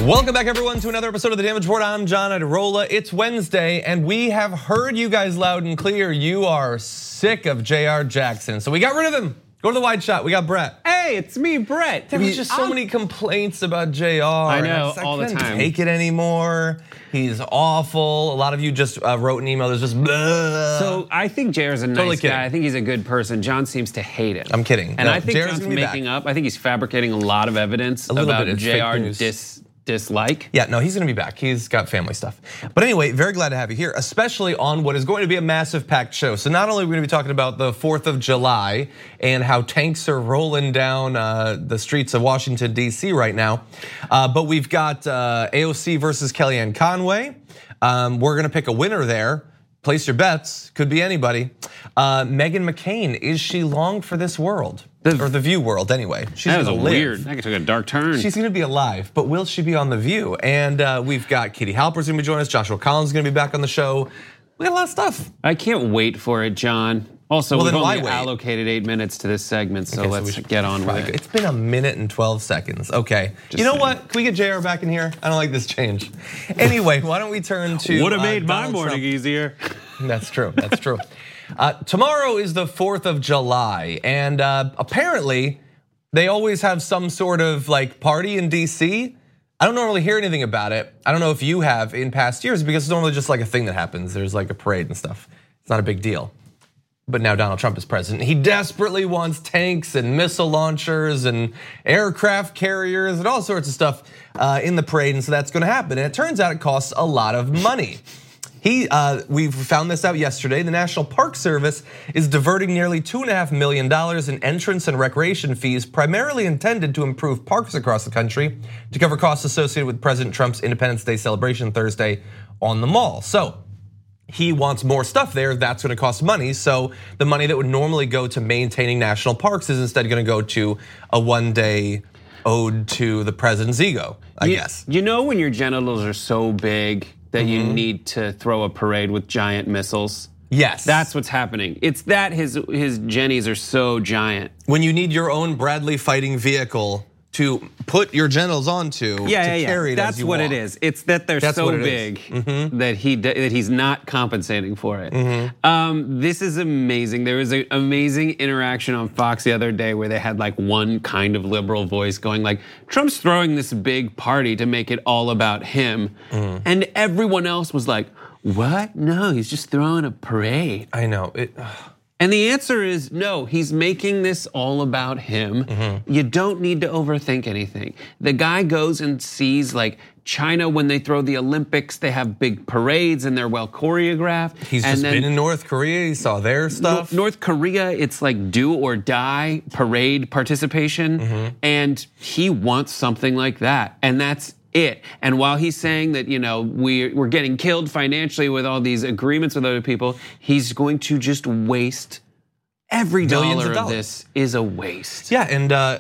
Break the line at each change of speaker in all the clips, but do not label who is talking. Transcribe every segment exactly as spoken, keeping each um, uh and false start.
Welcome back, everyone, to another episode of The Damage Report. I'm John Iadarola. It's Wednesday, and we have heard you guys loud and clear. You are sick of J R. Jackson, so we got rid of him. Go to the wide shot. We got Brett.
Hey, it's me, Brett.
There was just so I'm, many complaints about J R.
I know,
I just,
all
I
the time.
Take it anymore. He's awful. A lot of you just uh, wrote an email. There's just blah.
So I think J R's a nice
totally
guy.
kidding.
I think he's a good person. John seems to hate him.
I'm kidding.
And
no,
I think
J R's
John's
gonna be
making
back.
up. I think he's fabricating a lot of evidence
A little
about
bit, it's
J R
fake news.
dis. dislike.
Yeah, no, he's gonna be back. He's got family stuff. But anyway, very glad to have you here, especially on what is going to be a massive packed show. So not only are we gonna be talking about the fourth of July and how tanks are rolling down uh, the streets of Washington, D C right now, uh, but we've got uh, A O C versus Kellyanne Conway. Um, we're gonna pick a winner there. Place your bets, could be anybody. Uh, Meghan McCain, is she long for this world? The, or the View world, anyway. She's
that was a
gonna live.
weird, that took a dark turn.
She's gonna be alive, but will she be on The View? And uh, we've got Katie Halper's gonna be joining us. Joshua Collins is gonna be back on the show. We got a lot of stuff.
I can't wait for it, John. Also,
well,
we've
then
only
why wait?
allocated eight minutes to this segment, so
Okay, so
let's
we
get on with it.
It's been a minute and twelve seconds. Okay,
Just
you know
saying.
what? Can we get J R back in here? I don't like this change. Anyway, why don't we turn to
Would have
uh,
made my
Donald
morning
Trump.
easier.
That's true. That's true. Uh, tomorrow is the fourth of July, and uh, apparently they always have some sort of like party in D C. I don't normally hear anything about it. I don't know if you have in past years because it's normally just like a thing that happens. There's like a parade and stuff. It's not a big deal. But now Donald Trump is president. He desperately wants tanks and missile launchers and aircraft carriers and all sorts of stuff uh, in the parade, and so that's going to happen. And it turns out it costs a lot of money. He, uh, we found this out yesterday. The National Park Service is diverting nearly two and a half million dollars in entrance and recreation fees, primarily intended to improve parks across the country, to cover costs associated with President Trump's Independence Day celebration Thursday on the mall. So he wants more stuff there. That's going to cost money. So the money that would normally go to maintaining national parks is instead going to go to a one-day ode to the president's ego, I
you,
guess.
You know when your genitals are so big that you need to throw a parade with giant missiles?
Yes.
That's what's happening. It's that his his jennies are so giant.
When you need your own Bradley fighting vehicle to put your genitals onto,
Yeah,
to
yeah,
carry
yeah.
it
That's
as you
what
walk.
it is. It's that they're
That's
so
what it
big
is. Mm-hmm.
that he that he's not compensating for it.
Mm-hmm.
Um, this is amazing. There was an amazing interaction on Fox the other day where they had like one kind of liberal voice going like, Trump's throwing this big party to make it all about him,
Mm-hmm.
and everyone else was like, what? No, he's just throwing a parade.
I know. It,
And the answer is no, he's making this all about him.
Mm-hmm.
You don't need to overthink anything. The guy goes and sees like China when they throw the Olympics, they have big parades and they're well choreographed.
he's
and
just
then
been in North Korea. He saw their stuff.
North Korea, it's like do or die parade participation.
Mm-hmm.
And he wants something like that. And that's it. And while he's saying that, you know, we're, we're getting killed financially with all these agreements with other people, he's going to just waste every
Millions
dollar
of
of,
dollars.
this is a waste.
Yeah, and uh,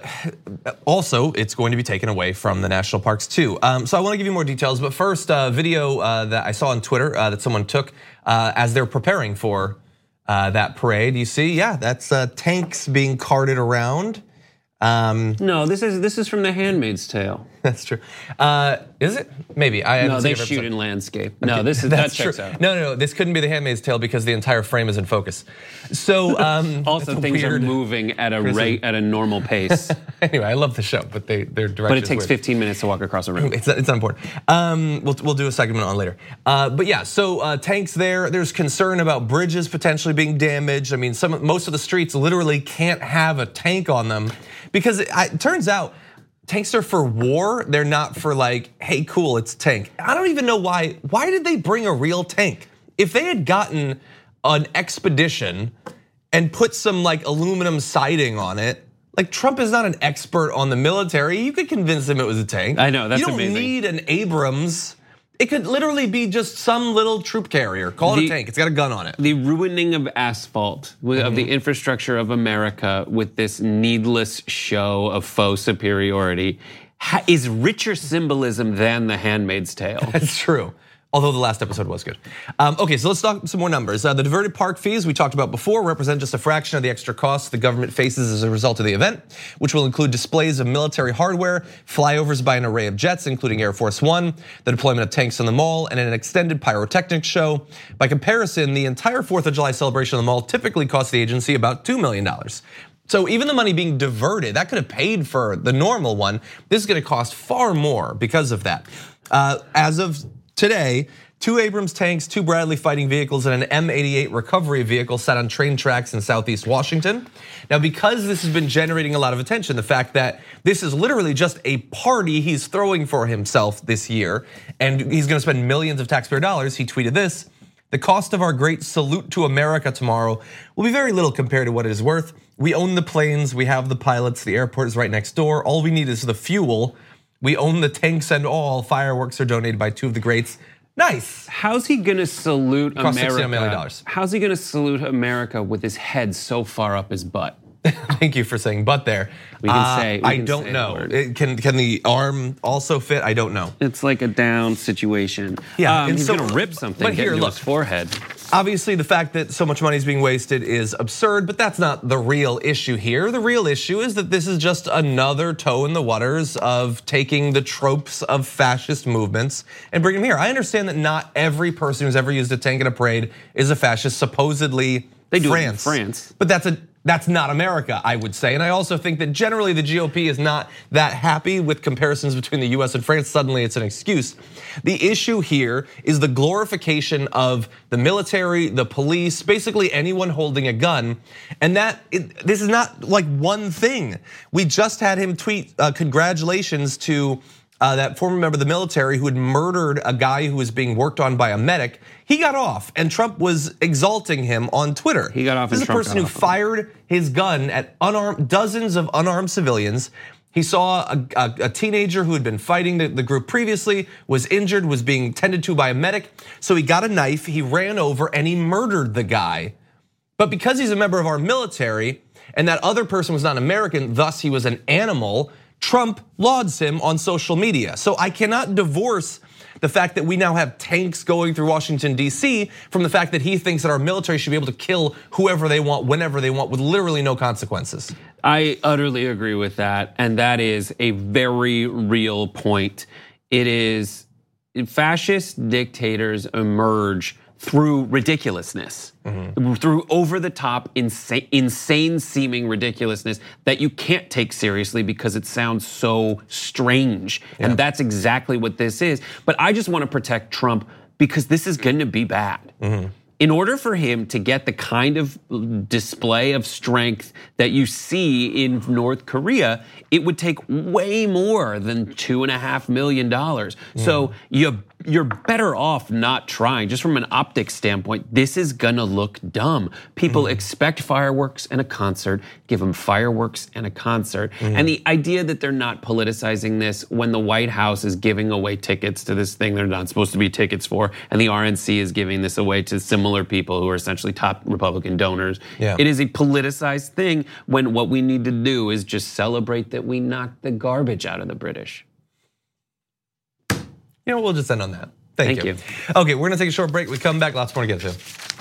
also it's going to be taken away from the national parks too. Um, so I want to give you more details, but first, a uh, video uh, that I saw on Twitter uh, that someone took uh, as they're preparing for uh, that parade. You see, yeah, that's uh, tanks being carted around. Um,
No, this is this is from The Handmaid's Tale.
That's true. Uh, is it? Maybe. I
No,
haven't
they
seen every
shoot
episode.
in landscape. No, this is that
That's
checks
true.
out.
No, no, no. This couldn't be The Handmaid's Tale because the entire frame is in focus. So um,
Also,
that's a
things
weird-
are moving at a rate at a normal pace.
Anyway, I love the show, but they their direction.
But it takes
weird.
fifteen minutes to walk across a room.
It's, it's not important. Um, we'll, we'll do a segment on later. Uh, but yeah, so uh, tanks there. There's concern about bridges potentially being damaged. I mean, some most of the streets literally can't have a tank on them because it, it turns out tanks are for war. They're not for like, hey, cool, it's a tank. I don't even know why. Why did they bring a real tank? If they had gotten an expedition and put some like aluminum siding on it. Like Trump is not an expert on the military. You could convince him it was a tank.
I know, that's
You don't
amazing.
need an Abrams. It could literally be just some little troop carrier. Call it
The-
a tank. It's got a gun on it.
The ruining of asphalt, of the infrastructure of America with this needless show of faux superiority is richer symbolism than The Handmaid's Tale.
That's true. Although the last episode was good. Um, okay, so let's talk some more numbers. Uh, the diverted park fees we talked about before represent just a fraction of the extra costs the government faces as a result of the event, which will include displays of military hardware, flyovers by an array of jets, including Air Force One, the deployment of tanks on the mall, and an extended pyrotechnics show. By comparison, the entire fourth of July celebration on the mall typically costs the agency about two million dollars. So even the money being diverted, that could have paid for the normal one. This is gonna cost far more because of that. Uh, as of today, two Abrams tanks, two Bradley fighting vehicles, and an M eighty-eight recovery vehicle sat on train tracks in Southeast Washington. Now, because this has been generating a lot of attention, the fact that this is literally just a party he's throwing for himself this year, and he's gonna spend millions of taxpayer dollars, he tweeted this: "The cost of our great salute to America tomorrow will be very little compared to what it is worth. We own the planes, we have the pilots, the airport is right next door. All we need is the fuel. We own the tanks and all. Fireworks are donated by two of the greats." Nice.
How's he gonna salute
Cost
America?
sixty million dollars.
How's he gonna salute America with his head so far up his butt?
Thank you for saying "but" there.
We can say. We
I
can
don't
say
know.
the word.
It, can can the arm also fit? I don't know.
It's like a down situation.
Yeah,
um,
and
he's
so-
gonna rip something.
but
get
here,
into
look.
his forehead.
Obviously, the fact that so much money is being wasted is absurd, but that's not the real issue here. The real issue is that this is just another toe in the waters of taking the tropes of fascist movements and bringing them here. I understand that not every person who's ever used a tank in a parade is a fascist. Supposedly,
They do it in
France.
France.
But that's a that's not America, I would say. And I also think that generally the G O P is not that happy with comparisons between the U S and France. Suddenly it's an excuse. The issue here is the glorification of the military, the police, basically anyone holding a gun. And that, it, this is not like one thing. We just had him tweet uh, congratulations to Uh, that former member of the military who had murdered a guy who was being worked on by a medic. He got off, and Trump was exalting him on Twitter.
He got off
This
and
is a
Trump
person
got
who
off him.
fired his gun at unarmed dozens of unarmed civilians. He saw a, a, a teenager who had been fighting the, the group previously, was injured, was being tended to by a medic. So he got a knife, he ran over, and he murdered the guy. But because he's a member of our military, and that other person was not American, thus he was an animal, Trump lauds him on social media. So I cannot divorce the fact that we now have tanks going through Washington, D C from the fact that he thinks that our military should be able to kill whoever they want, whenever they want, with literally no consequences.
I utterly agree with that, and that is a very real point. It is, fascist dictators emerge through ridiculousness, mm-hmm. through over-the-top, insane, insane-seeming ridiculousness that you can't take seriously because it sounds so strange. Yeah. And that's exactly what this is. But I just want to protect Trump because this is going to be bad. Mm-hmm. In order for him to get the kind of display of strength that you see in North Korea, it would take way more than two and a half million dollars. Mm. So you you're better off not trying. Just from an optics standpoint, this is gonna look dumb. People mm. expect fireworks and a concert, give them fireworks and a concert. Mm. And the idea that they're not politicizing this when the White House is giving away tickets to this thing they're not supposed to be tickets for, and the R N C is giving this away to similar people who are essentially top Republican donors. Yeah. It is a politicized thing when what we need to do is just celebrate that we knocked the garbage out of the British.
You know, we'll just end on that. Thank,
Thank
you.
you.
Okay, we're gonna take a short break. We come back, lots more to get to.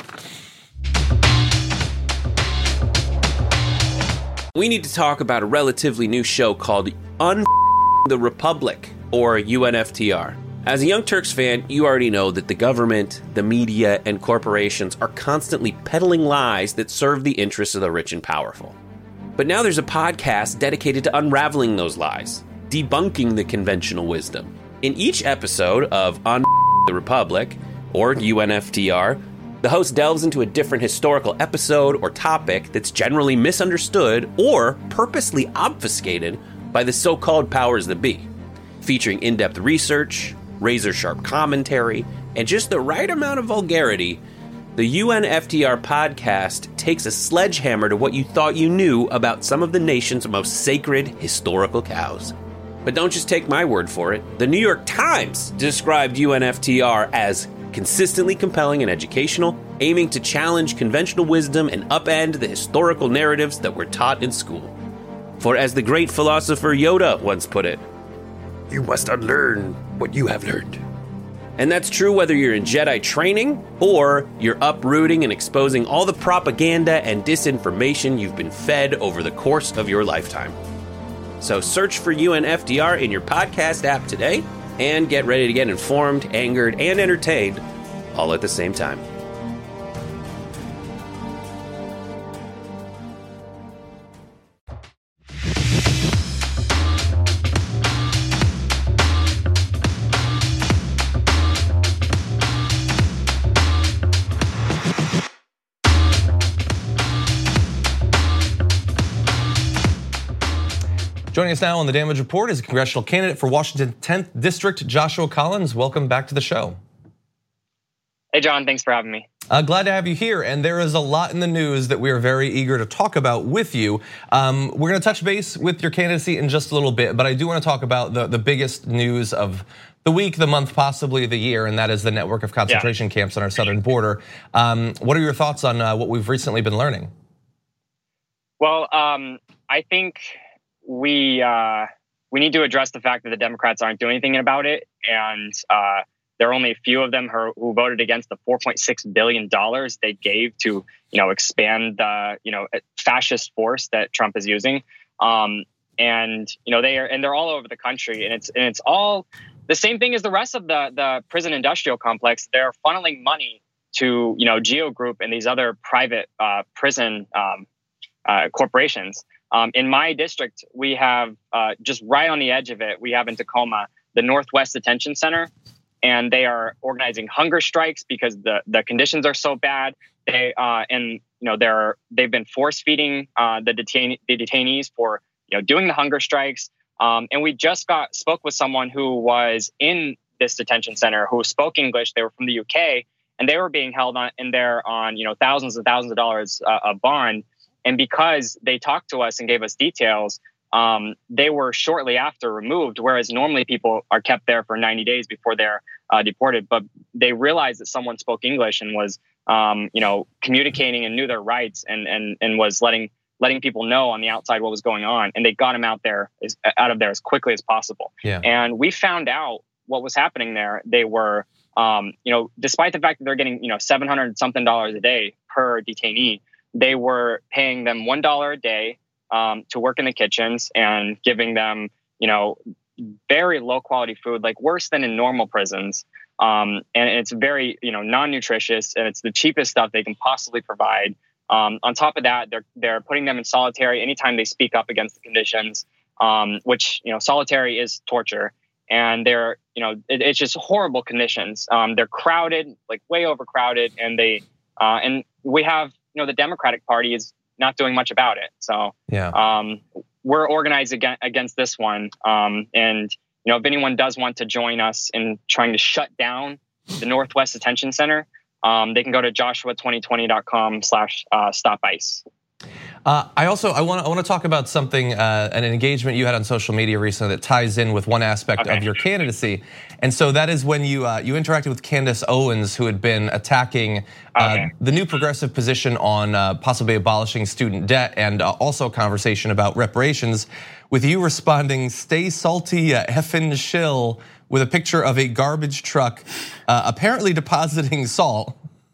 We need to talk about a relatively new show called Un the Republic, or U N F T R. As a Young Turks fan, you already know that the government, the media, and corporations are constantly peddling lies that serve the interests of the rich and powerful. But now there's a podcast dedicated to unraveling those lies, debunking the conventional wisdom. In each episode of Un the Republic, or U N F T R, the host delves into a different historical episode or topic that's generally misunderstood or purposely obfuscated by the so-called powers that be, featuring in-depth research, razor-sharp commentary, and just the right amount of vulgarity. The U N F T R podcast takes a sledgehammer to what you thought you knew about some of the nation's most sacred historical cows. But don't just take my word for it. The New York Times described U N F T R as consistently compelling and educational, aiming to challenge conventional wisdom and upend the historical narratives that were taught in school. For as the great philosopher Yoda once put it, "You must unlearn what you have learned." And that's true whether you're in Jedi training or you're uprooting and exposing all the propaganda and disinformation you've been fed over the course of your lifetime. So search for U N F D R in your podcast app today and get ready to get informed, angered, and entertained all at the same time.
Joining us now on the Damage Report is a congressional candidate for Washington tenth District, Joshua Collins. Welcome back to the show.
Hey, John, thanks for having me.
Uh, glad to have you here, and there is a lot in the news that we are very eager to talk about with you. Um, we're gonna touch base with your candidacy in just a little bit, but I do wanna talk about the, the biggest news of the week, the month, possibly the year, and that is the network of concentration yeah. camps on our southern border. Um, what are your thoughts on uh, what we've recently been learning?
Well, um, I think we uh, we need to address the fact that the Democrats aren't doing anything about it, and uh, there are only a few of them who, who voted against the four point six billion dollars they gave to, you know, expand the, you know, fascist force that Trump is using, um, and you know they are, and they're all over the country, and it's and it's all the same thing as the rest of the the prison industrial complex. They're funneling money to, you know, Geo Group and these other private uh, prison um, uh, corporations. Um, in my district, we have uh, just right on the edge of it, we have in Tacoma, the Northwest Detention Center, and they are organizing hunger strikes because the, the conditions are so bad. They uh, and you know they're they've been force feeding uh, the detain the detainees for you know doing the hunger strikes. Um, and we just got spoke with someone who was in this detention center who spoke English. They were from the U K, and they were being held on in there on you know thousands and thousands of dollars uh, a bond. And because they talked to us and gave us details, um, they were shortly after removed, whereas normally people are kept there for ninety days before they're uh, deported. But they realized that someone spoke English and was, um, you know, communicating and knew their rights and and and was letting letting people know on the outside what was going on. And they got him out there, as, out of there as quickly as possible.
Yeah.
And we found out what was happening there. They were, um, you know, despite the fact that they're getting, you know, seven hundred something dollars a day per detainee, they were paying them one dollar a day um, to work in the kitchens and giving them, you know, very low quality food, like worse than in normal prisons. Um, and it's very, you know, non-nutritious, and it's the cheapest stuff they can possibly provide. Um, on top of that, they're they're putting them in solitary anytime they speak up against the conditions, um, which, you know, solitary is torture. And they're, you know, it, it's just horrible conditions. Um, they're crowded, like way overcrowded, and they uh, and we have. You know, the Democratic Party is not doing much about it. So
yeah.
um, we're organized against, against this one. Um, and, you know, if anyone does want to join us in trying to shut down the Northwest Detention Center, um, they can go to joshua twenty twenty dot com slash stop ice.
Uh, I also I want I want to talk about something, uh, an engagement you had on social media recently that ties in with one aspect okay. of your candidacy, and so that is when you uh, you interacted with Candace Owens, who had been attacking uh,
okay.
the new progressive position on uh, possibly abolishing student debt, and uh, also a conversation about reparations. With you responding, "Stay salty, ya effing shill," with a picture of a garbage truck, uh, apparently depositing salt.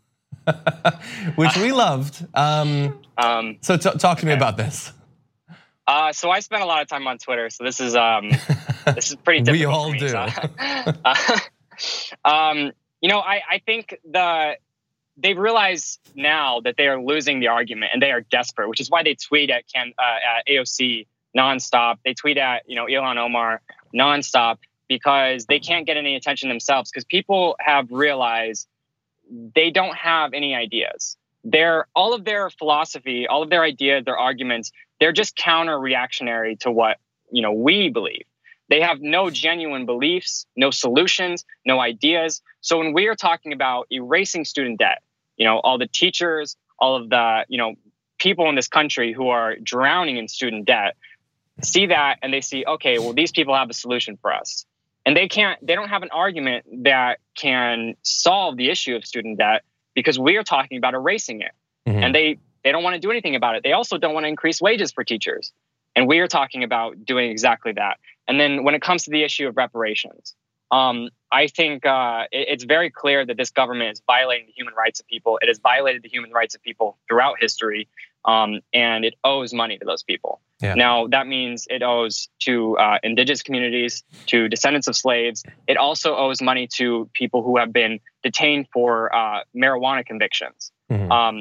Which we loved. Um, um, so t- talk to okay. me about this.
Uh, so I spent a lot of time on Twitter. So this is um, this is pretty typical.
We all
for me,
do.
So. uh, um, you know, I, I think the they've realized now that they are losing the argument and they are desperate, which is why they tweet at Can uh, at A O C nonstop. They tweet at you know Ilhan Omar nonstop because they can't get any attention themselves. Because people have realized they don't have any ideas. They're all of their philosophy, all of their ideas, their arguments, they're just counter-reactionary to what, you know, we believe. They have no genuine beliefs, no solutions, no ideas. So when we are talking about erasing student debt, you know, all the teachers, all of the, you know, people in this country who are drowning in student debt see that and they see, okay, well, these people have a solution for us. And they can't, they don't have an argument that can solve the issue of student debt because we are talking about erasing it. Mm-hmm. And they, they don't want to do anything about it. They also don't want to increase wages for teachers. And we are talking about doing exactly that. And then when it comes to the issue of reparations, Um, I think uh, it, it's very clear that this government is violating the human rights of people. It has violated the human rights of people throughout history, um, and it owes money to those people. Yeah. Now, that means it owes to uh, indigenous communities, to descendants of slaves. It also owes money to people who have been detained for uh, marijuana convictions. Mm-hmm. Um,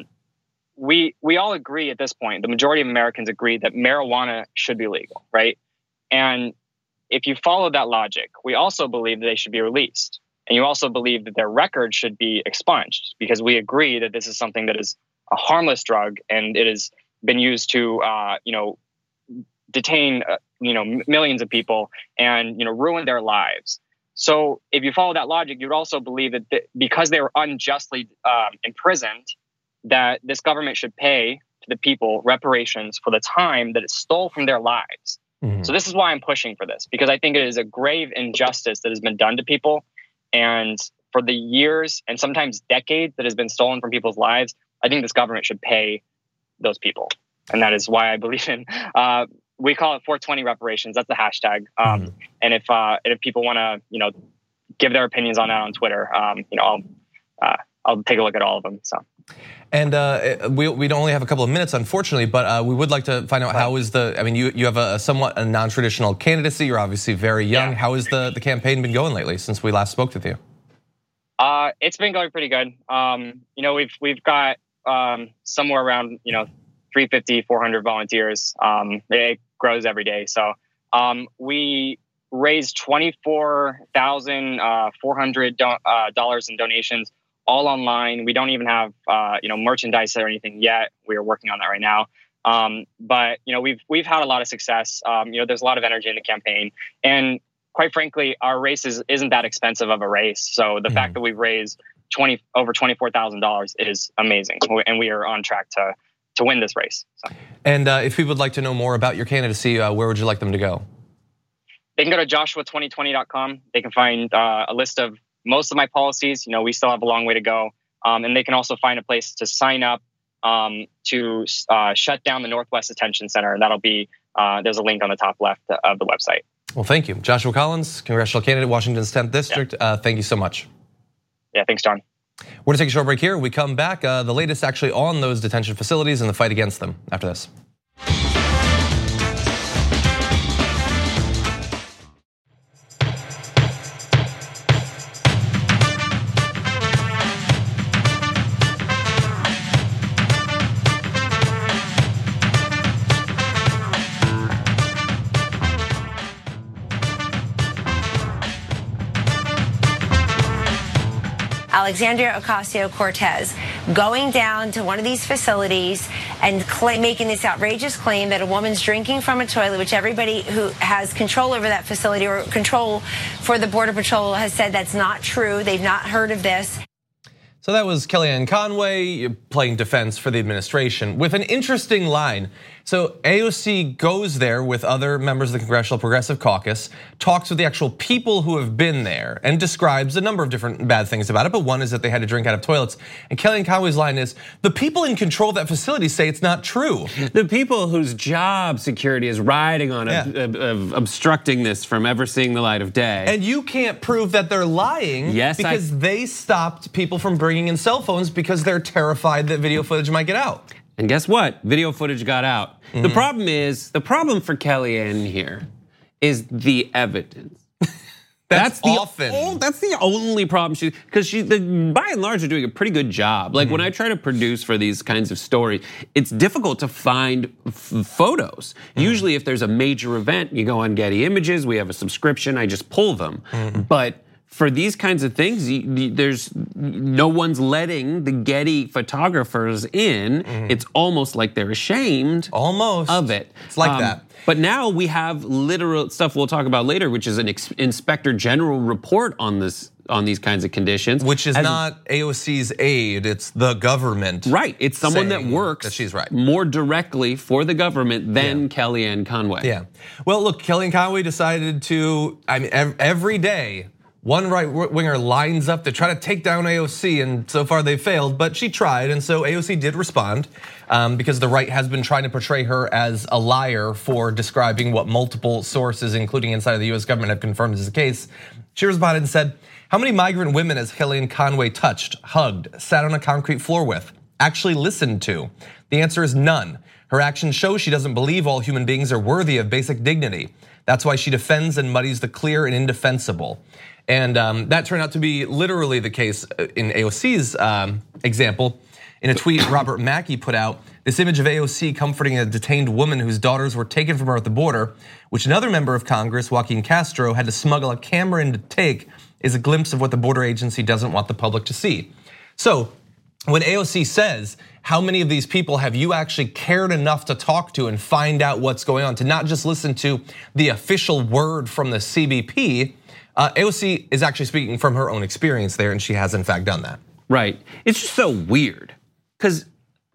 we we all agree at this point, the majority of Americans agree that marijuana should be legal, right? And if you follow that logic, we also believe that they should be released. And you also believe that their record should be expunged, because we agree that this is something that is a harmless drug and it has been used to, uh, you know, detain, uh, you know, millions of people and, you know, ruin their lives. So if you follow that logic, you'd also believe that th- because they were unjustly um, imprisoned, that this government should pay to the people reparations for the time that it stole from their lives. Mm-hmm. So this is why I'm pushing for this, because I think it is a grave injustice that has been done to people. And for the years and sometimes decades that has been stolen from people's lives, I think this government should pay those people. And that is why I believe in, uh, we call it four twenty reparations. That's the hashtag. Um, mm-hmm. And if uh, if people want to, you know, give their opinions on that on Twitter, um, you know, I'll uh, I'll take a look at all of them. So.
And uh, we we don't only have a couple of minutes, unfortunately, but uh, we would like to find out right. how is the. I mean, you you have a somewhat a non-traditional candidacy. You're obviously very young. Yeah. How has the the campaign been going lately since we last spoke with you?
Uh, it's been going pretty good. Um, you know, we've we've got um, somewhere around you know three fifty, four hundred volunteers. Um, it grows every day. So um, we raised twenty-four thousand four hundred dollars in donations, all online. We don't even have uh, you know merchandise or anything yet. We are working on that right now. Um, but you know we've we've had a lot of success. Um, you know there's a lot of energy in the campaign, and quite frankly, our race is, isn't that expensive of a race. So the mm. fact that we've raised twenty over twenty-four thousand dollars is amazing, and we are on track to to win this race. So.
And uh, if people would like to know more about your candidacy, uh, where would you like them to go?
They can go to joshua twenty twenty dot com. They can find uh, a list of most of my policies. You know, we still have a long way to go. Um, and they can also find a place to sign up um, to uh, shut down the Northwest Detention Center. And that'll be, uh, there's a link on the top left of the website.
Well, thank you. Joshua Collins, congressional candidate, Washington's tenth District. Yeah. Uh, thank you so much.
Yeah, thanks, John.
We're gonna take a short break here. We come back, uh, the latest actually on those detention facilities and the fight against them after this.
Alexandria Ocasio-Cortez going down to one of these facilities and claim, making this outrageous claim that a woman's drinking from a toilet, which everybody who has control over that facility or control for the Border Patrol has said that's not true. They've not heard of this.
So that was Kellyanne Conway playing defense for the administration with an interesting line. So A O C goes there with other members of the Congressional Progressive Caucus, talks with the actual people who have been there, and describes a number of different bad things about it. But one is that they had to drink out of toilets. And Kellyanne Conway's line is, the people in control of that facility say it's not true.
The people whose job security is riding on yeah. of, of obstructing this from ever seeing the light of day.
And you can't prove that they're lying
yes,
because
I...
they stopped people from bringing in cell phones because they're terrified that video footage might get out.
And guess what? Video footage got out. Mm-hmm. The problem is, the problem for Kellyanne here is the evidence.
That's, that's
the
often.
Oh, that's the only problem she, because she, the, by and large, are doing a pretty good job. Like mm-hmm. when I try to produce for these kinds of stories, it's difficult to find f- photos. Mm-hmm. Usually, if there's a major event, you go on Getty Images. We have a subscription. I just pull them. Mm-hmm. But for these kinds of things, there's no one's letting the Getty photographers in. Mm. It's almost like they're ashamed
almost
of it.
It's like um, that.
But now we have literal stuff we'll talk about later, which is an inspector general report on this on these kinds of conditions.
Which is As, not A O C's aid, it's the government.
Right, it's someone that works
that she's right.
more directly for the government than yeah. Kellyanne Conway.
Yeah, well look, Kellyanne Conway decided to, I mean every day, one right-winger lines up to try to take down A O C, and so far they failed, but she tried, and so A O C did respond um, because the right has been trying to portray her as a liar for describing what multiple sources, including inside of the U S government, have confirmed is the case. She responded and said, how many migrant women has Kellyanne Conway touched, hugged, sat on a concrete floor with, actually listened to? The answer is none. Her actions show she doesn't believe all human beings are worthy of basic dignity. That's why she defends and muddies the clear and indefensible. And um, that turned out to be literally the case in A O C's um, example. In a tweet Robert Mackey put out, this image of A O C comforting a detained woman whose daughters were taken from her at the border, which another member of Congress, Joaquin Castro, had to smuggle a camera in to take, is a glimpse of what the border agency doesn't want the public to see. So when A O C says, how many of these people have you actually cared enough to talk to and find out what's going on, to not just listen to the official word from the C B P, uh, A O C is actually speaking from her own experience there, and she has in fact done that.
Right, it's just so weird, because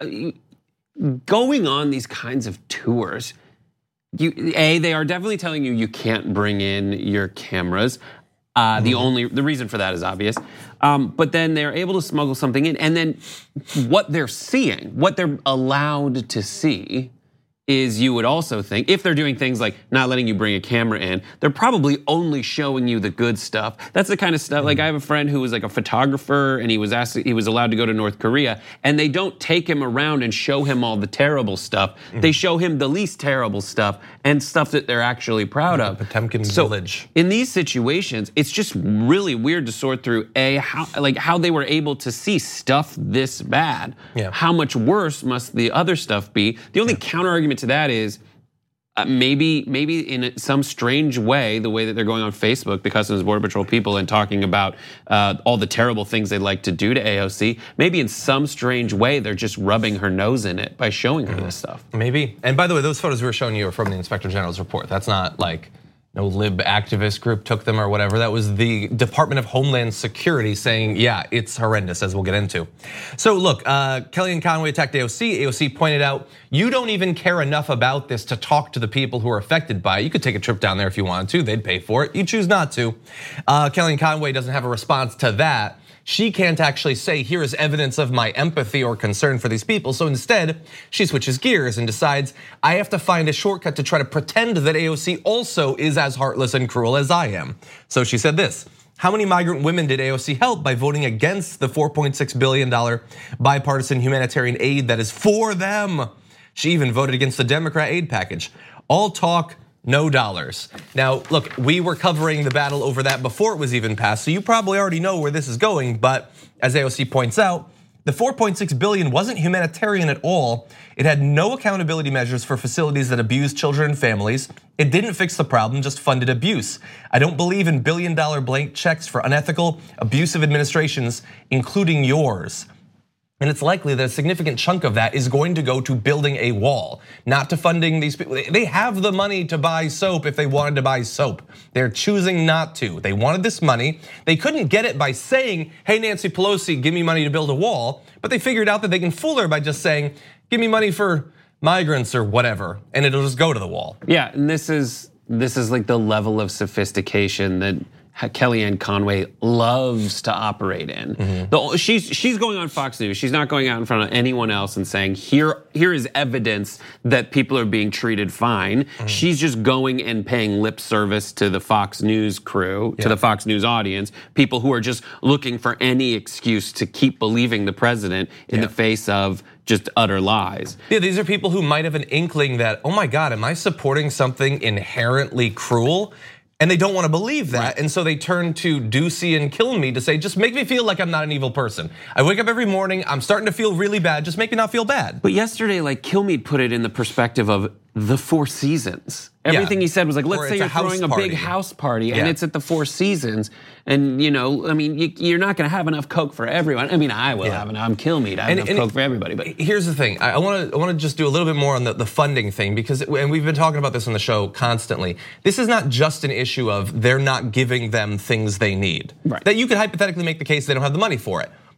going on these kinds of tours, you, A, they are definitely telling you you can't bring in your cameras. Uh, the only the reason for that is obvious, um, but then they're able to smuggle something in, and then what they're seeing, what they're allowed to see, is you would also think, if they're doing things like not letting you bring a camera in, they're probably only showing you the good stuff. That's the kind of stuff. Like I have a friend who was like a photographer, and he was asked, he was allowed to go to North Korea, and they don't take him around and show him all the terrible stuff. Mm-hmm. They show him the least terrible stuff and stuff that they're actually proud
like
of.
Potemkin
so
Village.
In these situations, it's just really weird to sort through a how like how they were able to see stuff this bad.
Yeah.
How much worse must the other stuff be? The only yeah. counter argument to that is uh, maybe maybe in some strange way, the way that they're going on Facebook, the Customs and Border Patrol people, and talking about uh, all the terrible things they'd like to do to A O C, maybe in some strange way they're just rubbing her nose in it by showing her mm-hmm. this stuff.
Maybe. And by the way, those photos we were showing you are from the Inspector General's report. That's not like no lib activist group took them or whatever. That was the Department of Homeland Security saying, yeah, it's horrendous, as we'll get into. So look, uh, Kellyanne Conway attacked A O C. A O C pointed out, you don't even care enough about this to talk to the people who are affected by it. You could take a trip down there if you wanted to. They'd pay for it. You choose not to. Uh, Kellyanne Conway doesn't have a response to that. She can't actually say, here is evidence of my empathy or concern for these people. So instead, she switches gears and decides, I have to find a shortcut to try to pretend that A O C also is as heartless and cruel as I am. So she said this, how many migrant women did A O C help by voting against the four point six billion dollars bipartisan humanitarian aid that is for them? She even voted against the Democrat aid package. All talk, no dollars. Now, look, we were covering the battle over that before it was even passed, so you probably already know where this is going, but as A O C points out, the four point six billion dollars wasn't humanitarian at all. It had no accountability measures for facilities that abuse children and families. It didn't fix the problem, just funded abuse. I don't believe in billion dollar blank checks for unethical, abusive administrations, including yours. And it's likely that a significant chunk of that is going to go to building a wall, not to funding these people. They have the money to buy soap if they wanted to buy soap. They're choosing not to. They wanted this money. They couldn't get it by saying, hey, Nancy Pelosi, give me money to build a wall. But they figured out that they can fool her by just saying, give me money for migrants or whatever, and it'll just go to the wall.
Yeah, and this is this is like the level of sophistication that Kellyanne Conway loves to operate in. Mm-hmm. The, she's she's going on Fox News. She's not going out in front of anyone else and saying, here, here is evidence that people are being treated fine. Mm-hmm. She's just going and paying lip service to the Fox News crew, yeah. to the Fox News audience, people who are just looking for any excuse to keep believing the president in yeah. the face of just utter lies.
Yeah, these are people who might have an inkling that, oh my God, am I supporting something inherently cruel? And they don't want to believe that, right. And so they turn to Ducey and Kilmeade to say, just make me feel like I'm not an evil person. I wake up every morning, I'm starting to feel really bad, just make me not feel bad.
But yesterday, like Kilmeade put it in the perspective of the Four Seasons. Everything yeah. he said was like, let's or say you're throwing a big house party yeah. and it's at the Four Seasons. And you know, I mean, you're not gonna have enough Coke for everyone. I mean, I will yeah. have enough, I'm Kilmeade, I have and, enough and Coke it, for everybody. But
here's the thing, I wanna, I wanna just do a little bit more on the, the funding thing, because, and we've been talking about this on the show constantly. This is not just an issue of they're not giving them things they need.
Right.
That you could hypothetically make the case they don't have the money for it.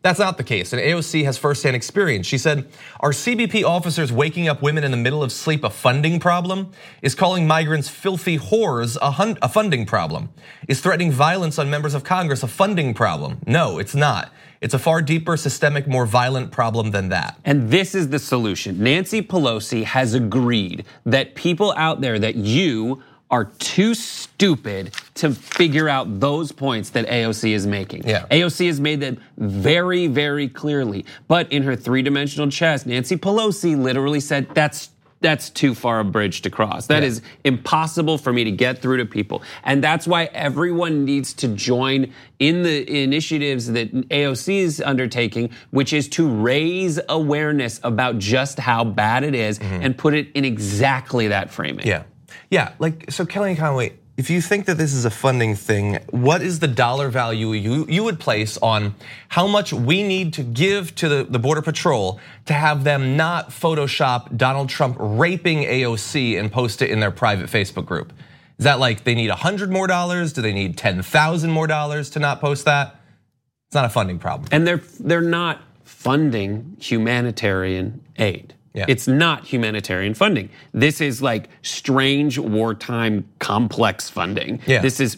That's not the case, and A O C has firsthand experience. She said, "Are C B P officers waking up women in the middle of sleep a funding problem? Is calling migrants filthy whores a, a funding problem? Is threatening violence on members of Congress a funding problem? No, it's not. It's a far deeper, systemic, more violent problem than that."
And this is the solution. Nancy Pelosi has agreed that people out there, that you are too stupid to figure out those points that A O C is making.
Yeah.
A O C has made that very, very clearly. But in her three-dimensional chess, Nancy Pelosi literally said, that's That's too far a bridge to cross. That
yeah.
is impossible for me to get through to people. And that's why everyone needs to join in the initiatives that A O C is undertaking, which is to raise awareness about just how bad it is mm-hmm. and put it in exactly that framing.
Yeah, yeah, like, so Kellyanne Conway, if you think that this is a funding thing, what is the dollar value you, you would place on how much we need to give to the, the Border Patrol to have them not Photoshop Donald Trump raping A O C and post it in their private Facebook group? Is that like they need one hundred more dollars? Do they need ten thousand more dollars to not post that? It's not a funding problem.
And they're they're not funding humanitarian aid.
Yeah.
It's not humanitarian funding. This is like strange wartime complex funding.
Yeah.
This is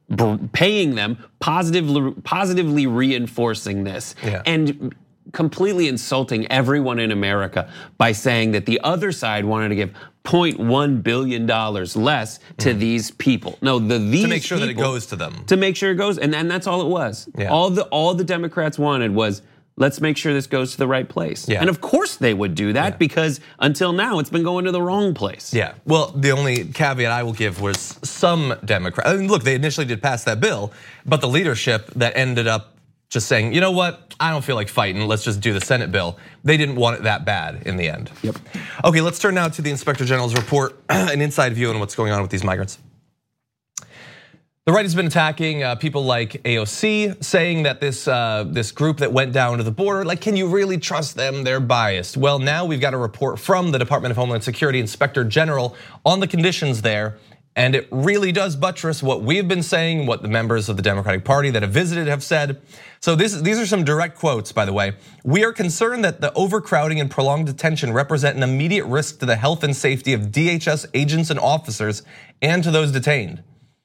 paying them, positively, positively reinforcing this,
yeah.
and completely insulting everyone in America by saying that the other side wanted to give zero point one billion dollars less to mm. these people. No, the these
to make sure
people,
that it goes to them.
To make sure it goes, and, and that's all it was.
Yeah.
All the all the Democrats wanted was, let's make sure this goes to the right place.
Yeah.
And of course they would do that
yeah.
because until now it's been going to the wrong place.
Yeah, well, the only caveat I will give was some Democrats, I mean, look, they initially did pass that bill, but the leadership that ended up just saying, you know what, I don't feel like fighting, let's just do the Senate bill. They didn't want it that bad in the end.
Yep.
Okay, let's turn now to the Inspector General's report, an inside view on what's going on with these migrants. The right has been attacking people like A O C, saying that this uh, this group that went down to the border, like, can you really trust them? They're biased. Well, now we've got a report from the Department of Homeland Security Inspector General on the conditions there, and it really does buttress what we've been saying, what the members of the Democratic Party that have visited have said. So this, these are some direct quotes, by the way. "We are concerned that the overcrowding and prolonged detention represent an immediate risk to the health and safety of D H S agents and officers and to those detained."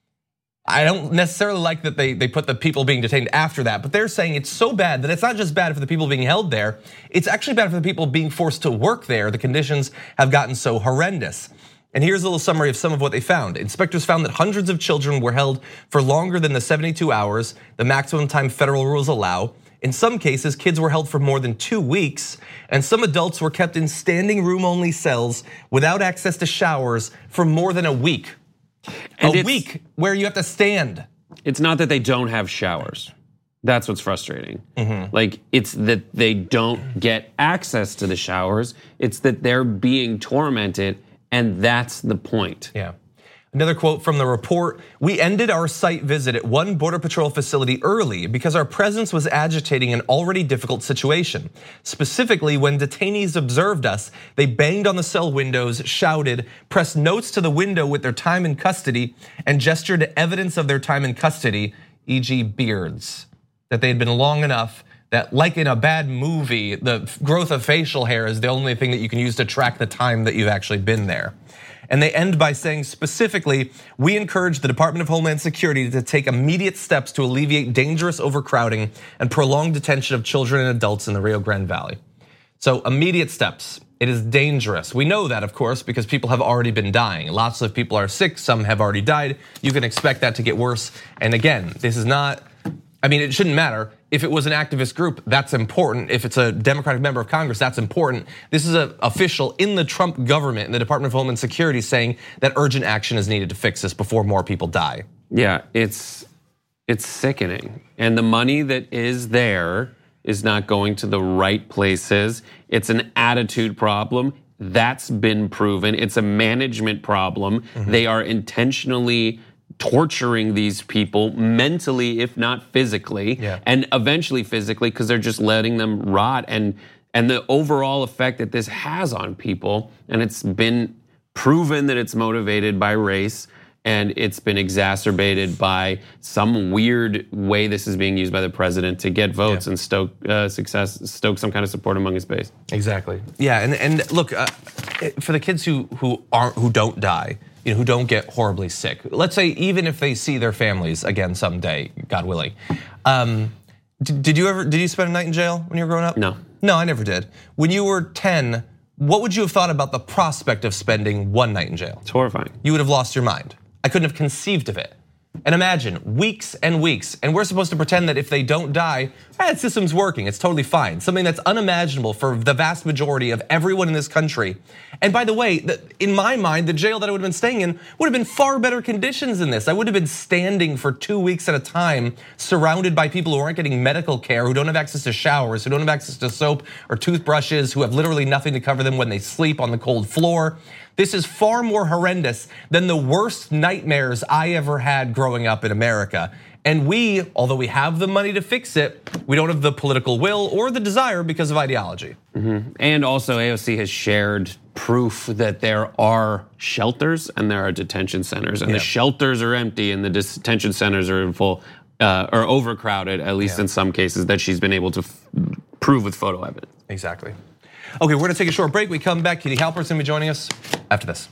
I don't necessarily like that they, they put the people being detained after that, but they're saying it's so bad that it's not just bad for the people being held there, it's actually bad for the people being forced to work there. The conditions have gotten so horrendous. And here's a little summary of some of what they found. Inspectors found that hundreds of children were held for longer than the seventy-two hours, the maximum time federal rules allow. In some cases, kids were held for more than two weeks, and some adults were kept in standing room only cells without access to showers for more than a week.
And
a week where you have to stand.
It's not that they don't have showers. That's what's frustrating.
Mm-hmm.
Like, it's that they don't get access to the showers. It's that they're being tormented, and that's the point.
Yeah. Another quote from the report: "We ended our site visit at one Border Patrol facility early because our presence was agitating an already difficult situation. Specifically, when detainees observed us, they banged on the cell windows, shouted, pressed notes to the window with their time in custody, and gestured to evidence of their time in custody, for example beards, that they had been long enough that, like in a bad movie, the growth of facial hair is the only thing that you can use to track the time that you've actually been there." And they end by saying specifically, "We encourage the Department of Homeland Security to take immediate steps to alleviate dangerous overcrowding and prolonged detention of children and adults in the Rio Grande Valley." So immediate steps. It is dangerous. We know that, of course, because people have already been dying. Lots of people are sick, some have already died. You can expect that to get worse. And again, this is not, I mean, it shouldn't matter. If it was an activist group, that's important. If it's a Democratic member of Congress, that's important. This is an official in the Trump government, in the Department of Homeland Security, saying that urgent action is needed to fix this before more people die.
Yeah, it's it's sickening. And the money that is there is not going to the right places. It's an attitude problem. That's been proven. It's a management problem. Mm-hmm. They are intentionally torturing these people mentally, if not physically,
yeah.
and eventually physically, because they're just letting them rot. And and the overall effect that this has on people, and it's been proven that it's motivated by race, and it's been exacerbated by some weird way this is being used by the president to get votes yeah. and stoke uh, success, stoke some kind of support among his base.
Exactly. Yeah, and and look, uh, for the kids who who aren't who don't die, you know, who don't get horribly sick. Let's say even if they see their families again someday, God willing. Um, did, did you ever did you spend a night in jail when you were growing up?
No.
No, I never did. When you were ten, what would you have thought about the prospect of spending one night in jail?
It's horrifying.
You would have lost your mind. I couldn't have conceived of it. And imagine weeks and weeks, and we're supposed to pretend that if they don't die, eh, the system's working, it's totally fine. Something that's unimaginable for the vast majority of everyone in this country. And by the way, in my mind, the jail that I would have been staying in would have been far better conditions than this. I would have been standing for two weeks at a time, surrounded by people who aren't getting medical care, who don't have access to showers, who don't have access to soap or toothbrushes, who have literally nothing to cover them when they sleep on the cold floor. This is far more horrendous than the worst nightmares I ever had growing up in America. And we, although we have the money to fix it, we don't have the political will or the desire because of ideology.
Mm-hmm. And also A O C has shared proof that there are shelters and there are detention centers, and yeah. the shelters are empty and the detention centers are in full, uh, or overcrowded, at least yeah. in some cases that she's been able to f- prove with photo evidence.
Exactly. Okay, we're gonna take a short break. We come back. Katie Halper's gonna be joining us after this.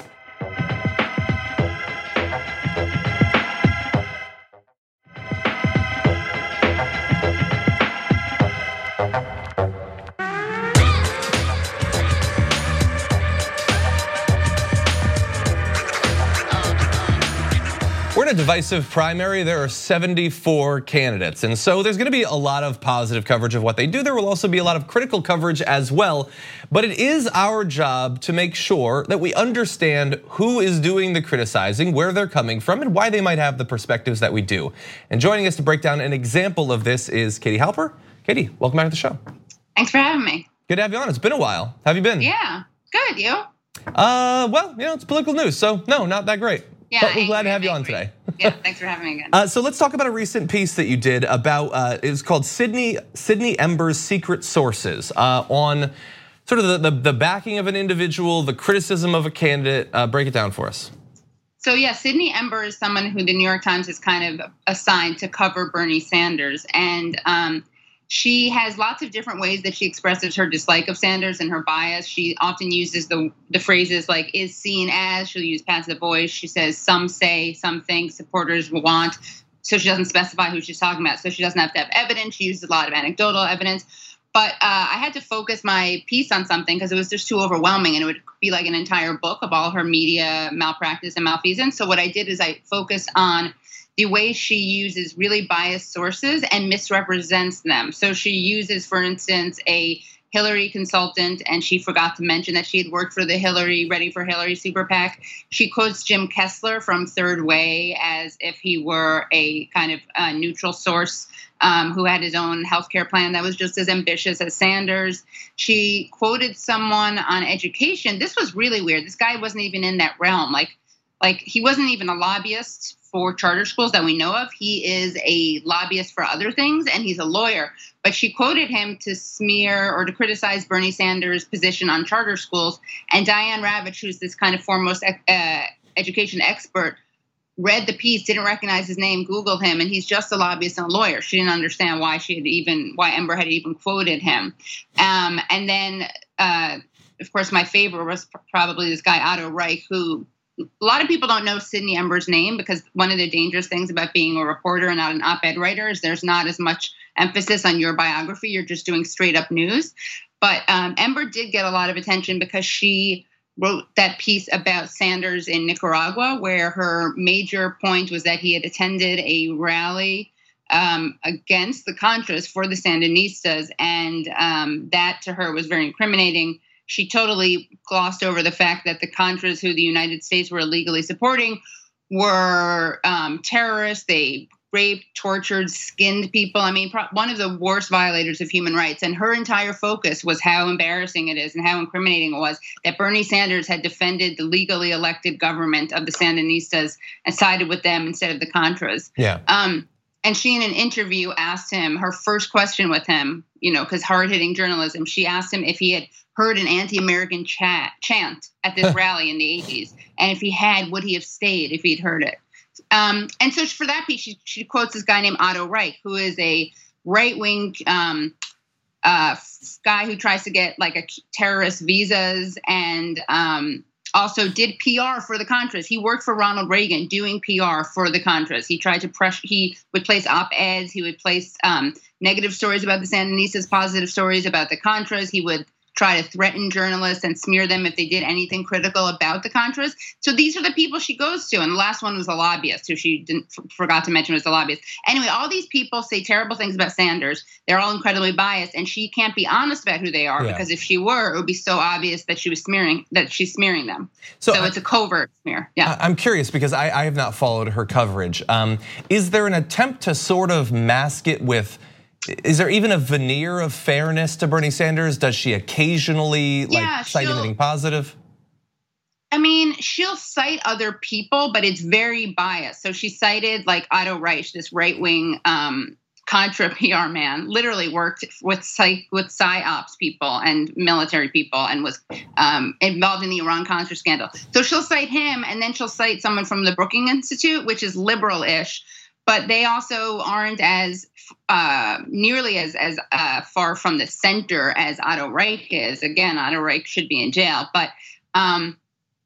We're in a divisive primary. There are seventy-four candidates. And so there's gonna be a lot of positive coverage of what they do. There will also be a lot of critical coverage as well. But it is our job to make sure that we understand who is doing the criticizing, where they're coming from, and why they might have the perspectives that we do. And joining us to break down an example of this is Katie Halper. Katie, welcome back to the show.
Thanks for having me.
Good to have you on. It's been a while. How have you been?
Yeah, good. You?
Uh, well, you know, it's political news, so no, not that great.
Yeah,
but we're glad to have you on today.
Yeah, thanks for having me again.
Uh, so let's talk about a recent piece that you did about, uh, it's called Sydney Sydney Ember's Secret Sources uh, on sort of the, the, the backing of an individual, the criticism of a candidate. Uh, break it down for us.
So yeah, Sydney Ember is someone who the New York Times has kind of assigned to cover Bernie Sanders. And um, she has lots of different ways that she expresses her dislike of Sanders and her bias. She often uses the, the phrases like is seen as, she'll use passive voice. She says some say, some think, supporters will want. So she doesn't specify who she's talking about. So she doesn't have to have evidence. She uses a lot of anecdotal evidence. But uh, I had to focus my piece on something because it was just too overwhelming and it would be like an entire book of all her media malpractice and malfeasance. So what I did is I focused on the way she uses really biased sources and misrepresents them. So she uses, for instance, a Hillary consultant, and she forgot to mention that she had worked for the Hillary, Ready for Hillary super PAC. She quotes Jim Kessler from Third Way as if he were a kind of uh, neutral source um, who had his own healthcare plan that was just as ambitious as Sanders. She quoted someone on education. This was really weird. This guy wasn't even in that realm. Like, like he wasn't even a lobbyist for charter schools that we know of. He is a lobbyist for other things, and he's a lawyer. But she quoted him to smear or to criticize Bernie Sanders' position on charter schools. And Diane Ravitch, who's this kind of foremost uh, education expert, read the piece, didn't recognize his name, Googled him, and he's just a lobbyist and a lawyer. She didn't understand why she had even, why Ember had even quoted him. Um, and then, uh, of course, my favorite was probably this guy, Otto Reich, who a lot of people don't know Sydney Ember's name because one of the dangerous things about being a reporter and not an op-ed writer is there's not as much emphasis on your biography. You're just doing straight up news. But um, Ember did get a lot of attention because she wrote that piece about Sanders in Nicaragua, where her major point was that he had attended a rally um, against the Contras for the Sandinistas. And um, that to her was very incriminating. She totally glossed over the fact that the Contras, who the United States were illegally supporting, were um, terrorists. They raped, tortured, skinned people. I mean, pro- one of the worst violators of human rights. And her entire focus was how embarrassing it is and how incriminating it was that Bernie Sanders had defended the legally elected government of the Sandinistas and sided with them instead of the Contras.
Yeah.
Um, and she in an interview asked him, her first question with him, you know, because hard-hitting journalism, she asked him if he had heard an anti-American chat, chant at this rally in the eighties. And if he had, would he have stayed if he'd heard it? Um, and so for that piece, she, she quotes this guy named Otto Reich, who is a right-wing um, uh, guy who tries to get like a terrorist visas and um, also did P R for the Contras. He worked for Ronald Reagan doing P R for the Contras. He tried to press, he would place op-eds, he would place um, negative stories about the Sandinistas, positive stories about the Contras. He would try to threaten journalists and smear them if they did anything critical about the Contras. So these are the people she goes to. And the last one was a lobbyist, who she didn't forgot to mention was a lobbyist. Anyway, all these people say terrible things about Sanders. They're all incredibly biased, and she can't be honest about who they are yeah. because if she were, it would be so obvious that she was smearing, that she's smearing them. So, so it's a covert smear. Yeah.
I'm curious because I, I have not followed her coverage. Um, is there an attempt to sort of mask it with? Is there even a veneer of fairness to Bernie Sanders? Does she occasionally like
yeah,
cite anything positive?
I mean, she'll cite other people, but it's very biased. So she cited like Otto Reich, this right-wing um, Contra P R man, literally worked with psych, with PsyOps people and military people and was um, involved in the Iran-Contra scandal. So she'll cite him, and then she'll cite someone from the Brookings Institute, which is liberal-ish, but they also aren't as uh, nearly as as uh, far from the center as Otto Reich is. Again, Otto Reich should be in jail, but um,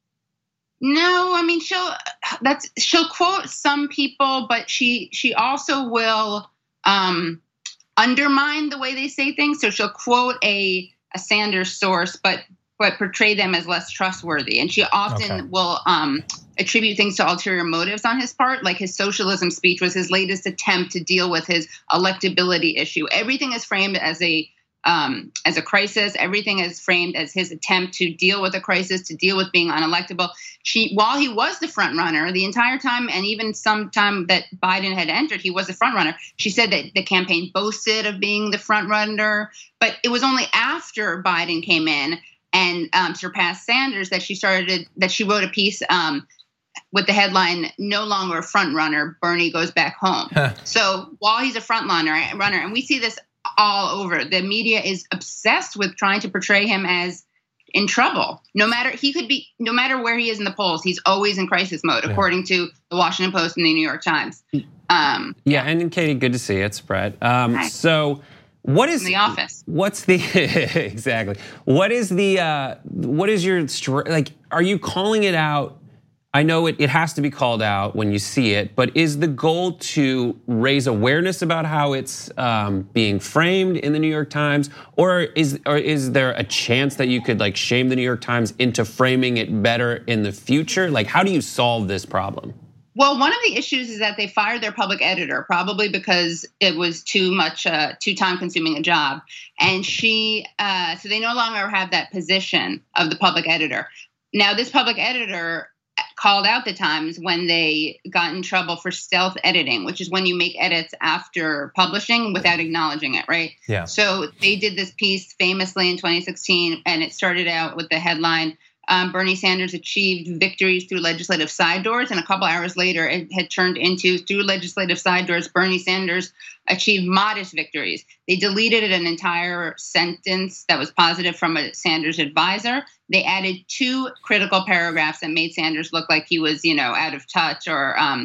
no, I mean she'll that's she'll quote some people, but she she also will um, undermine the way they say things. So she'll quote a a Sanders source, but but portray them as less trustworthy, and she often okay. will. Um, attribute things to ulterior motives on his part, like his socialism speech was his latest attempt to deal with his electability issue. Everything is framed as a um, as a crisis. Everything is framed as his attempt to deal with a crisis, to deal with being unelectable. She, while he was the front runner the entire time, and even some time that Biden had entered, he was the front runner. She said that the campaign boasted of being the front runner, but it was only after Biden came in and um, surpassed Sanders that she started that she wrote a piece. Um, with the headline, "No longer a front runner, Bernie goes back home." So while he's a front runner, runner, and we see this all over, the media is obsessed with trying to portray him as in trouble. No matter, he could be, no matter where he is in the polls, he's always in crisis mode, yeah. according to the Washington Post and the New York Times. Um,
yeah, and Katie, good to see you. It's Brett. Um, Hi. So what is
in the office?
What's the, exactly. What is the, uh, what is your, like, are you calling it out? I know it, it has to be called out when you see it, but is the goal to raise awareness about how it's um, being framed in the New York Times, or is or is there a chance that you could like shame the New York Times into framing it better in the future? Like, how do you solve this problem?
Well, one of the issues is that they fired their public editor, probably because it was too much, uh, too time-consuming a job, and she, uh, so they no longer have that position of the public editor. Now, this public editor called out the Times when they got in trouble for stealth editing, which is when you make edits after publishing without acknowledging it, right?
Yeah.
So they did this piece famously in twenty sixteen, and it started out with the headline, um, Bernie Sanders achieved victories through legislative side doors, and a couple hours later it had turned into, through legislative side doors, Bernie Sanders achieved modest victories. They deleted an entire sentence that was positive from a Sanders advisor. They added two critical paragraphs that made Sanders look like he was, you know, out of touch or um,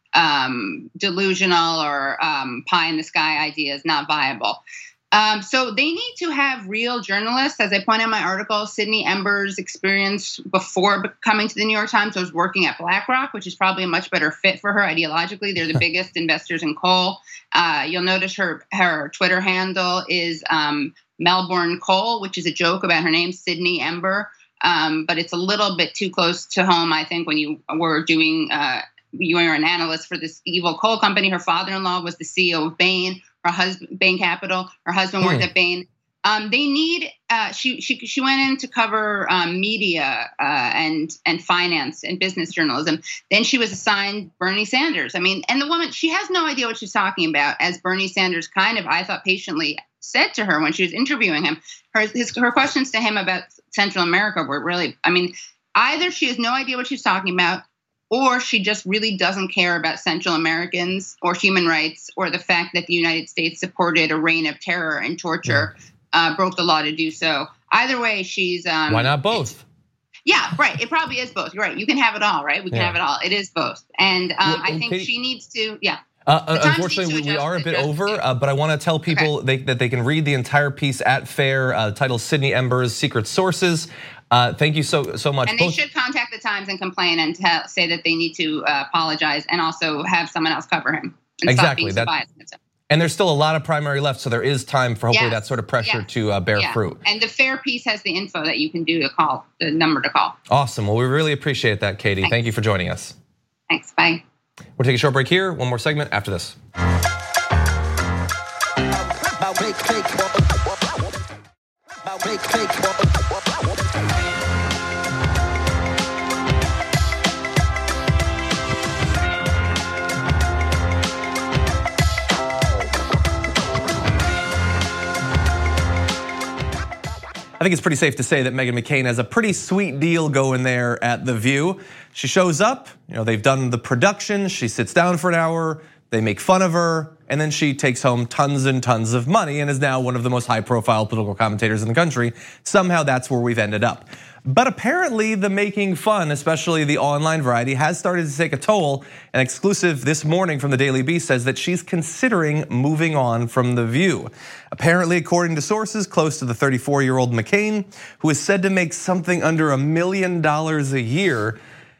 um, delusional or um, pie in the sky ideas, not viable. Um, so they need to have real journalists. As I point out in my article, Sydney Ember's experience before coming to the New York Times was working at BlackRock, which is probably a much better fit for her ideologically. They're the biggest investors in coal. Uh, you'll notice her her Twitter handle is um, Melbourne Coal, which is a joke about her name, Sydney Ember. Um, but it's a little bit too close to home, I think, when you were doing, uh, you were an analyst for this evil coal company. Her father-in-law was the C E O of Bain. Her husband, Bain Capital. Her husband worked mm. at Bain. Um, they need. Uh, she she she went in to cover um, media uh, and and finance and business journalism. Then she was assigned Bernie Sanders. I mean, and the woman, she has no idea what she's talking about. As Bernie Sanders kind of, I thought, patiently said to her when she was interviewing him, her his her questions to him about Central America were really. I mean, either she has no idea what she's talking about, or she just really doesn't care about Central Americans or human rights, or the fact that the United States supported a reign of terror and torture, yeah. uh, broke the law to do so. Either way, she's um,
why not both?
Yeah, right. It probably is both. You're right. You can have it all, right? We can yeah. have it all. It is both, and um, well, I think Katie, she needs to. Yeah.
Uh, unfortunately, we are a bit over, uh, but I want to tell people okay. they, that they can read the entire piece at FAIR, uh, titled Sydney Embers, Secret Sources. Uh, thank you so so much.
And they Both- should contact the Times and complain and tell, say that they need to uh, apologize, and also have someone else cover him. And
exactly.
Stop being
so and there's still a lot of primary left, so there is time for hopefully yes. that sort of pressure yes. to uh, bear
yeah.
fruit.
And the FAIR piece has the info that you can do to call, the number to call.
Awesome. Well, we really appreciate that, Katie.
Thanks.
Thank you for joining us.
Thanks. Bye.
We'll take a short break here. One more segment after this. I think it's pretty safe to say that Meghan McCain has a pretty sweet deal going there at The View. She shows up, you know, they've done the production, she sits down for an hour, they make fun of her, and then she takes home tons and tons of money and is now one of the most high-profile political commentators in the country. Somehow that's where we've ended up. But apparently the making fun, especially the online variety, has started to take a toll. An exclusive this morning from the Daily Beast says that she's considering moving on from The View. Apparently, according to sources close to the thirty-four-year-old McCain, who is said to make something under a million dollars a year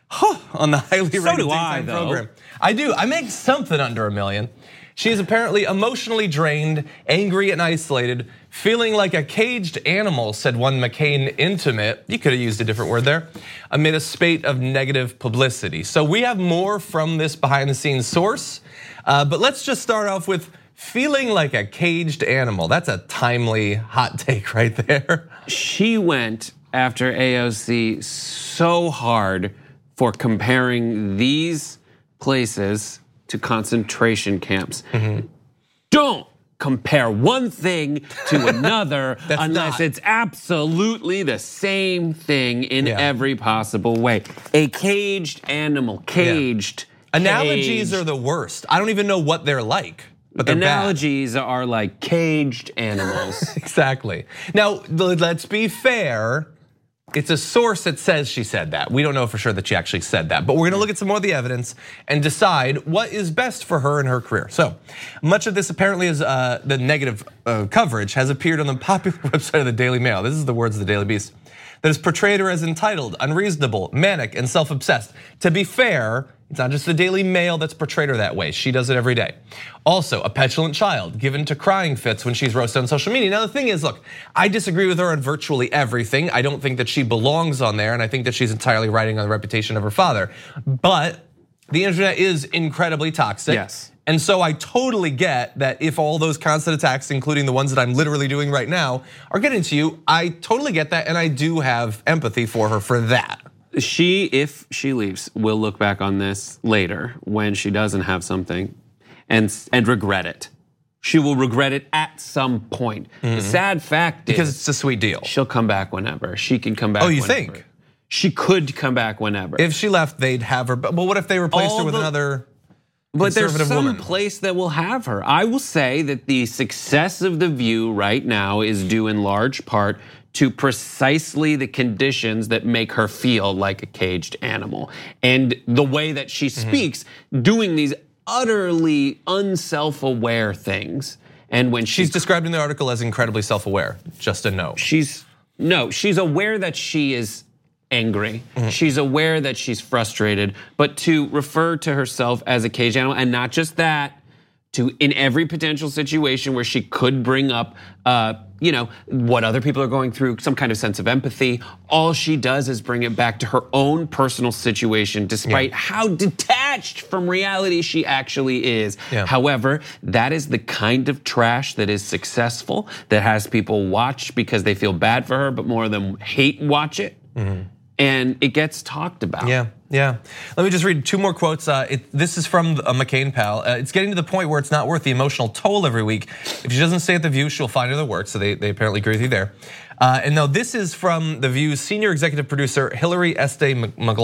on the highly rated
so do I,
program. I do, I make something under a million. She is apparently emotionally drained, angry and isolated, feeling like a caged animal, said one McCain intimate, you could have used a different word there, amid a spate of negative publicity. So we have more from this behind the scenes source, uh, but let's just start off with feeling like a caged animal. That's a timely hot take right there.
She went after A O C so hard for comparing these places to concentration camps. Mm-hmm. Don't compare one thing to another unless not. It's absolutely the same thing in yeah. every possible way. A caged animal, caged.
Yeah. Analogies caged. Are the worst. I don't even know what they're like. But
analogies bad. Are like caged animals.
Exactly. Now, let's be fair. It's a source that says she said that. We don't know for sure that she actually said that, but we're gonna look at some more of the evidence and decide what is best for her and her career. So much of this apparently is uh, the negative uh, coverage has appeared on the popular website of the Daily Mail. This is the words of the Daily Beast. That has portrayed her as entitled, unreasonable, manic, and self-obsessed. To be fair, it's not just the Daily Mail that's portrayed her that way. She does it every day. Also, a petulant child, given to crying fits when she's roasted on social media. Now, the thing is, look, I disagree with her on virtually everything. I don't think that she belongs on there, and I think that she's entirely riding on the reputation of her father. But the internet is incredibly toxic.
Yes.
And so I totally get that if all those constant attacks, including the ones that I'm literally doing right now, are getting to you, I totally get that, and I do have empathy for her for that.
She, if she leaves, will look back on this later when she doesn't have something and, and regret it. She will regret it at some point. Mm-hmm. The sad fact
because
is-
it's a sweet deal.
She'll come back whenever. She can come back
Oh, you
whenever.
think?
She could come back whenever.
If she left, they'd have her, but what if they replaced
All
her with
the-
another
But there's some
woman.
place that will have her. I will say that the success of The View right now is due in large part to precisely the conditions that make her feel like a caged animal. And the way that she speaks, mm-hmm. doing these utterly unself-aware things. And when
she's
she,
described in the article as incredibly self-aware, just a no.
She's, no, she's aware that she is angry. Mm-hmm. She's aware that she's frustrated, but to refer to herself as a caged animal, and not just that, to in every potential situation where she could bring up, uh, you know, what other people are going through, some kind of sense of empathy. All she does is bring it back to her own personal situation, despite yeah. how detached from reality she actually is. Yeah. However, that is the kind of trash that is successful, that has people watch because they feel bad for her, but more of them hate watch it. Mm-hmm. And it gets talked about.
Yeah, yeah. Let me just read two more quotes. Uh, it, this is from a McCain pal. Uh, it's getting to the point where it's not worth the emotional toll every week. If she doesn't stay at The View, she'll find other work. So they, they apparently agree with you there. Uh, and now this is from The View's senior executive producer, Hillary Este McLaughlin.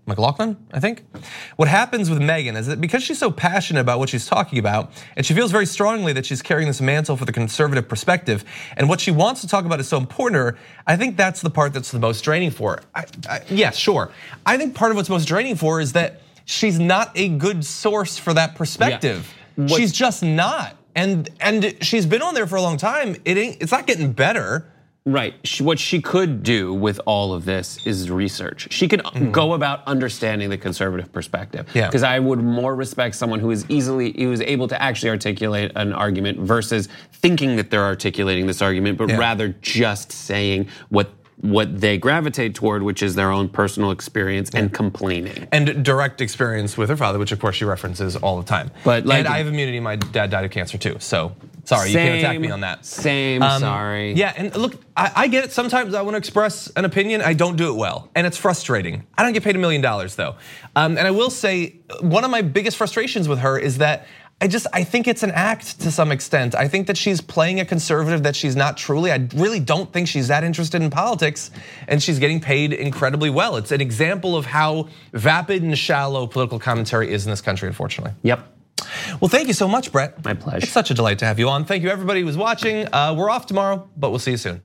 McLaughlin, I think. What happens with Megyn is that because she's so passionate about what she's talking about, and she feels very strongly that she's carrying this mantle for the conservative perspective, and what she wants to talk about is so important to her, I think that's the part that's the most draining for her. I, I, yes, sure. I think part of what's most draining for her is that she's not a good source for that perspective. Yeah. She's just not. And and she's been on there for a long time. It ain't, it's not getting better.
Right. She, what she could do with all of this is research. She could mm-hmm. go about understanding the conservative perspective.
Yeah.
Because I would more respect someone who is easily, who is able to actually articulate an argument versus thinking that they're articulating this argument, but yeah. rather just saying what what they gravitate toward, which is their own personal experience yeah. and complaining.
And direct experience with her father, which of course she references all the time. But like, and I have immunity, my dad died of cancer too, so sorry, same, you can't attack me on that.
Same, um, sorry.
Yeah, and look, I, I get it, sometimes I wanna express an opinion, I don't do it well, and it's frustrating. I don't get paid a million dollars though. Um, and I will say, one of my biggest frustrations with her is that I just, I think it's an act to some extent. I think that she's playing a conservative that she's not truly. I really don't think she's that interested in politics, and she's getting paid incredibly well. It's an example of how vapid and shallow political commentary is in this country, unfortunately.
Yep.
Well, thank you so much, Brett.
My pleasure.
It's such a delight to have you on. Thank you everybody who was watching. Uh, we're off tomorrow, but we'll see you soon.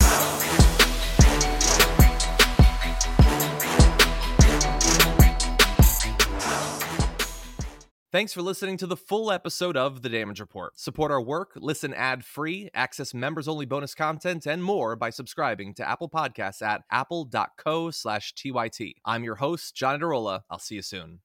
Thanks for listening to the full episode of The Damage Report. Support our work, listen ad-free, access members-only bonus content, and more by subscribing to Apple Podcasts at apple dot co slash T Y T. I'm your host, John Adarola. I'll see you soon.